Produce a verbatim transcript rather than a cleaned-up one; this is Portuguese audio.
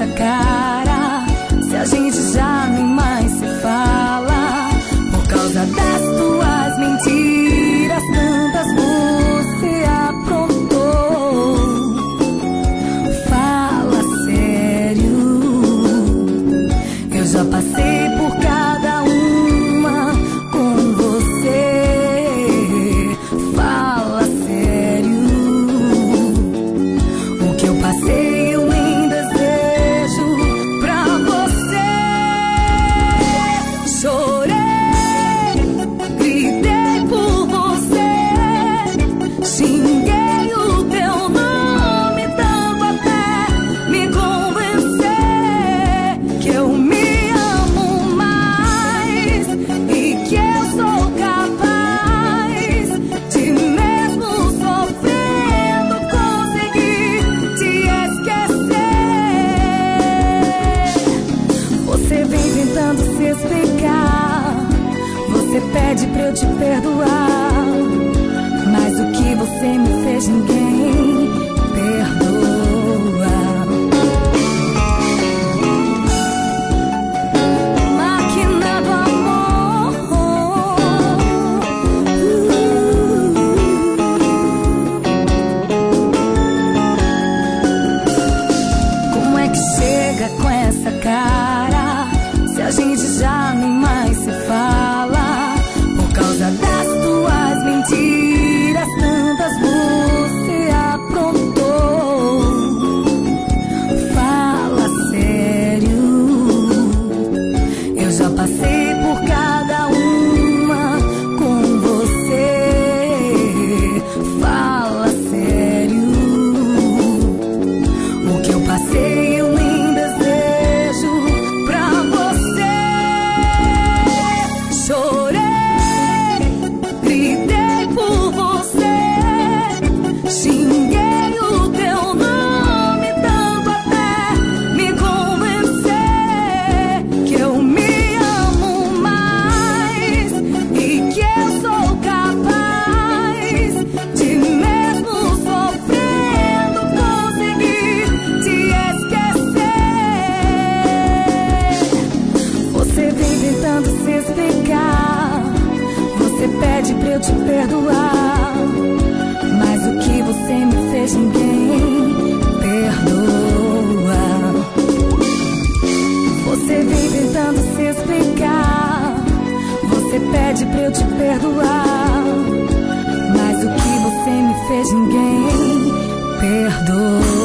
essa cara, se a gente já nem mais se fala, por causa das tuas mentiras, tantas você aprontou. Fala sério, eu já passei por cada uma com você. Fala sério, o que eu passei eu nem desejo pra você. Chorei, gritei por você, xinguei o teu nome tanto até me convencer que eu me amo mais e que eu sou capaz de, mesmo sofrendo, conseguir te esquecer. Você vem tentando se explicar, você pede pra eu te perdoar, mas o que você me fez ninguém perdoa. Máquina do amor, como é que chega com essa cara, se a gente já nem mais se fala, por causa das tuas mentiras, tantas você aprontou. Fala sério, eu já passei por cada uma com você. Fala sério, o que eu passei eu nem desejo pra você. Chorei, gritei por você, xinguei o teu nome tanto até me convencer que eu me amo mais e que eu sou capaz de, mesmo sofrendo, conseguir te esquecer. Você vem tentando se explicar, você pede pra eu te perdoar, mas o que você me fez ninguém perdoa. Você vem tentando se explicar, você pede pra eu te perdoar, mas o que você me fez ninguém perdoa.